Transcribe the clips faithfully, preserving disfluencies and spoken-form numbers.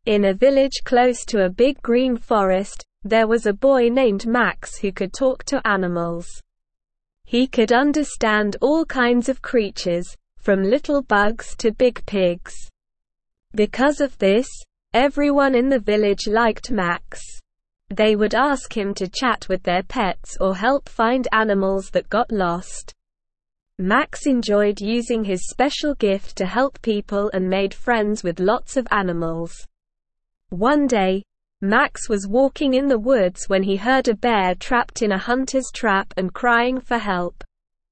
In a village close to a big green forest, there was a boy named Max who could talk to animals. He could understand all kinds of creatures, from little bugs to big pigs. Because of this, everyone in the village liked Max. They would ask him to chat with their pets or help find animals that got lost. Max enjoyed using his special gift to help people and made friends with lots of animals. One day, Max was walking in the woods when he heard a bear trapped in a hunter's trap and crying for help.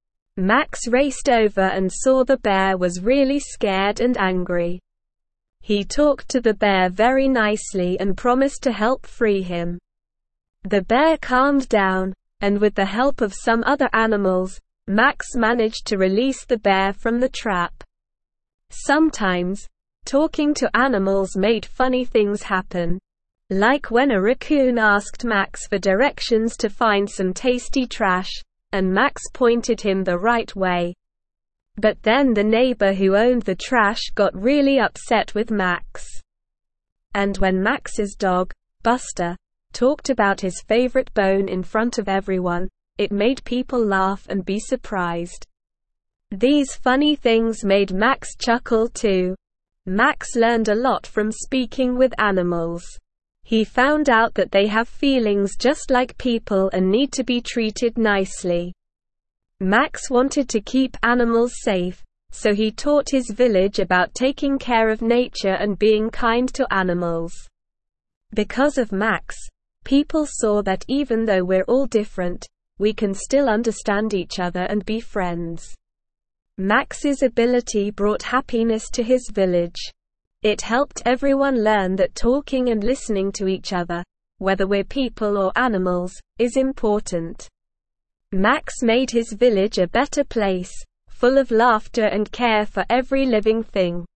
Max raced over and saw the bear was really scared and angry. He talked to the bear very nicely and promised to help free him. The bear calmed down, and with the help of some other animals, Max managed to release the bear from the trap. Sometimes, talking to animals made funny things happen. Like when a raccoon asked Max for directions to find some tasty trash, and Max pointed him the right way. But then the neighbor who owned the trash got really upset with Max. And when Max's dog, Buster, talked about his favorite bone in front of everyone, it made people laugh and be surprised. These funny things made Max chuckle too. Max learned a lot from speaking with animals. He found out that they have feelings just like people and need to be treated nicely. Max wanted to keep animals safe, so he taught his village about taking care of nature and being kind to animals. Because of Max, people saw that even though we're all different, we can still understand each other and be friends. Max's ability brought happiness to his village. It helped everyone learn that talking and listening to each other, whether we're people or animals, is important. Max made his village a better place, full of laughter and care for every living thing.